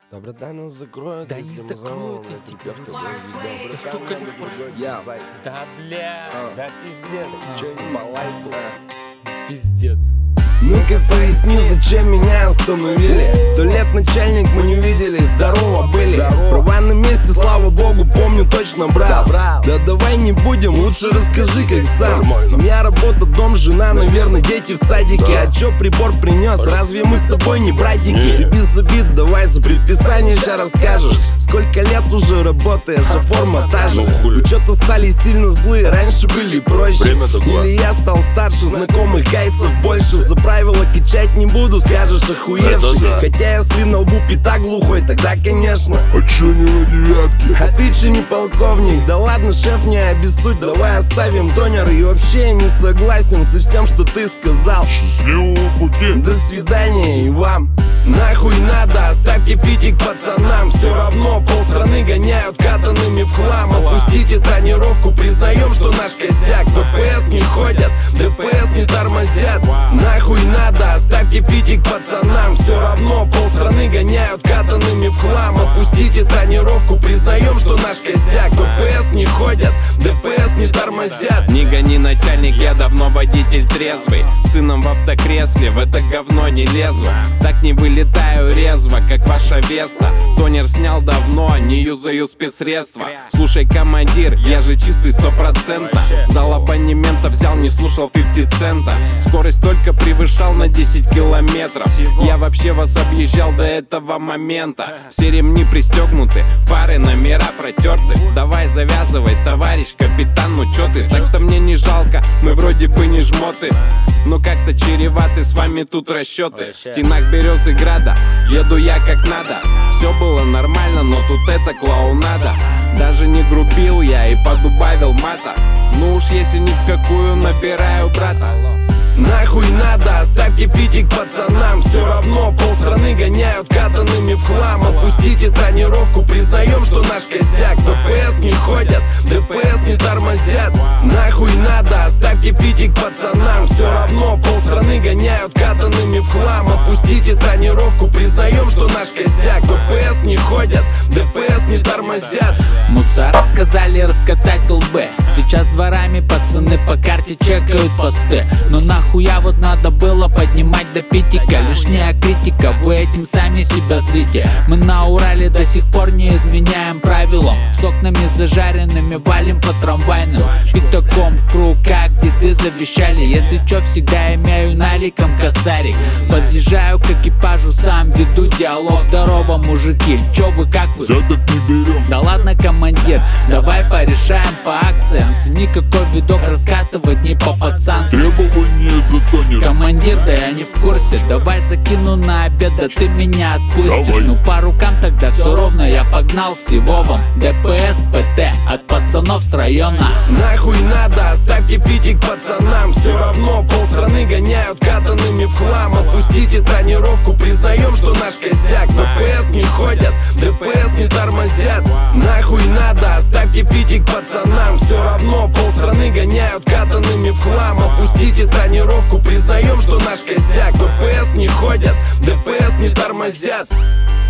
Доброта нас закроет, Да если не мы закроют, замолвим я на тебе терапевта говорю. Доброта Сука, нас закроет, я. сайт. Да бля, да пиздец. Че-нибудь по лайту. Пиздец. Ну-ка поясни, зачем меня остановили? 100 лет начальник, мы не виделись, здорово были. Права на месте, слава богу, помню, точно брал. Да давай не будем, лучше расскажи, как сам. Семья, работа, дом, жена, наверное, дети в садике. А чё прибор принес? Разве мы с тобой не братики? Ты без обид, давай за предписание ща расскажешь. Сколько лет уже работаешь, а форма та же. Вы чё-то стали сильно злые, раньше были проще. Или я стал старше, знакомых гайцев больше. За правила качать не буду, скажешь охуевший. Хотя если на лбу пятак глухой, тогда конечно. А чё не на девятке? А ты че не полковник? Да ладно, шеф, не обессудь, давай оставим тонер. И вообще я не согласен со всем, что ты сказал. Счастливого пути! До свидания и вам. Нахуй надо, оставьте питик пацанам. Все равно полстраны гоняют катанными в хлам. Опустите тонировку, признаем, что наш косяк. ДПС не ходят, ДПС не тормозят. Нахуй надо, оставьте питик пацанам. Все равно полстраны гоняют катанными в хлам. Опустите тонировку, признаем, что наш косяк. ДПС не ходят, ДПС не тормозят. Не гони, начальник, я давно водитель трезвый. Сыном в автокресле, в это говно не лезу. Так не вылетаю резво, как ваша Веста. Тонер снял давно, не юзаю спецсредства. Слушай, командир, я же чистый 100%. Зал абонемента взял, не слушал 50 цента. Скорость только превышал на 10 километров. Я вообще вас объезжал до этого момента. Все ремни пристегнуты, фары, номера протерты. Давай завязывай, товарищ капитан, ну чё ты? Так-то мне не жалко, мы вроде бы не жмоты. Но как-то чреваты с вами тут расчеты. В стенах березы града еду я как надо. Все было нормально, но тут это клоунада. Даже не грубил я и подубавил мата. Ну уж если ни в какую набираю брата. Нахуй надо, оставьте питик пацанам. Все равно полстраны гоняют катанными в хлам. Опустите тонировку, признаем, что наш косяк. ДПС не ходят, ДПС не тормозят. Нахуй надо, оставьте питик пацанам. Все равно полстраны гоняют катанными в хлам. Опустите тонировку, признаем, что наш косяк. ДПС не ходят, ДПС не тормозят. Мусор отказали раскатать лбы. Сейчас дворами пацаны по карте чекают посты. Но нахуя вот надо было поднимать до питика? Лишняя критика, вы этим сами себя злите. Мы на Урале до сих пор не изменяем правилам. С окнами зажаренными валим по трамвайным. Пятаком в круг, как деды завещали. Если чё, всегда имею наликом косарик. Подъезжаю к экипажу, сам веду диалог. Здорово, мужики, чё вы, как вы? Взяток не берем. Да ладно, командир, давай порешаем по акциям. Цени какой видок раскатывать не по-пацански. Требования за тонер. Командир, да я не в курсе. Давай закину на обед, да ты меня отпустишь. Давай. Ну по рукам тогда все ровно, я погнал всего вам. ДПС, ПТ, от пацанов с района. Нахуй надо, оставьте питик пацанам. Все равно полстраны гоняют катанными в хлам. Опустите тонировку, признаем, что наш косяк. ДПС не ходят, ДПС не тормозят. Нахуй надо, оставьте питик пацанам. Все равно полстраны гоняют катанными в хлам. Опустите тонировку, признаем, что наш косяк. ДПС не ходят, ДПС не тормозят.